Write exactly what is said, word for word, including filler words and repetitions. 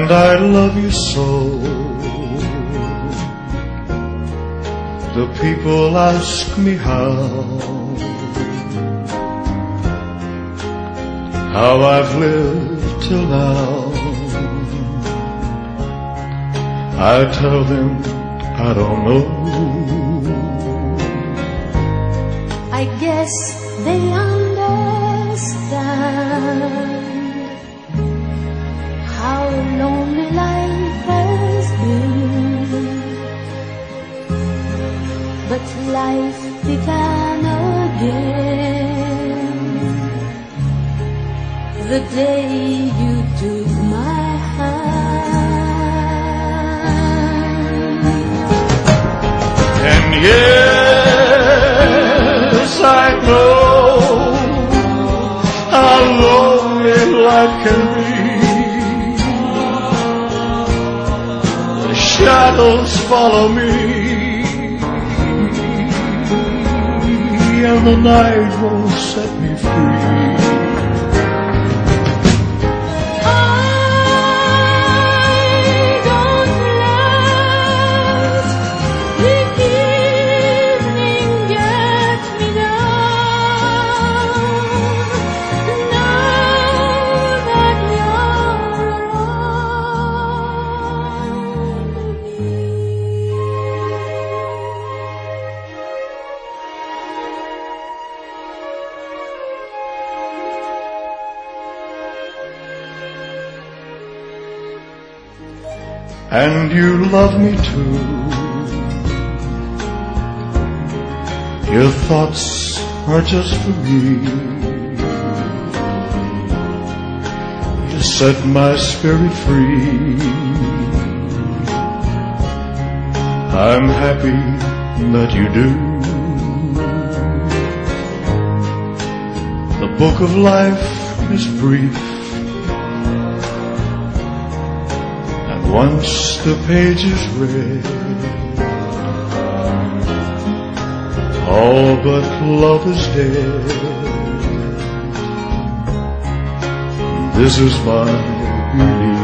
and I love you so. The people ask me how, how I've lived till now. I tell them I don't know. I guess they understand how lonely life has been. But life began again the day you took my hand. And yes, I know how lonely life can be. The shadows follow me, and the night won't set me free. And you love me too. Your thoughts are just for me. You set my spirit free. I'm happy that you do. The book of life is brief. Once the page is read, all but love is dead. This is my belief.